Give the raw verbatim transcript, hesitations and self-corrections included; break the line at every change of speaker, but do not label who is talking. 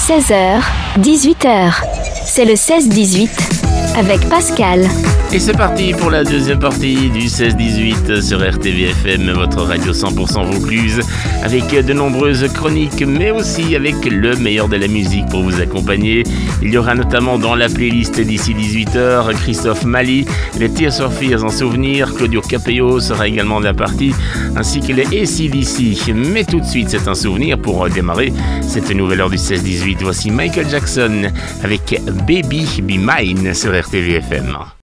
seize heures, dix-huit heures. C'est le seize dix-huit avec Pascal.
Et c'est parti pour la deuxième partie du seize dix-huit sur R T V F M, votre radio cent pour cent Vaucluse, avec de nombreuses chroniques, mais aussi avec le meilleur de la musique pour vous accompagner. Il y aura notamment dans la playlist d'ici dix-huit heures, Christophe Mali, les Tears for Fears en souvenir, Claudio Capeo sera également de la partie, ainsi que les A C D C. Mais tout de suite, c'est un souvenir pour démarrer cette nouvelle heure du seize dix-huit. Voici Michael Jackson avec Baby Be Mine sur R T V F M.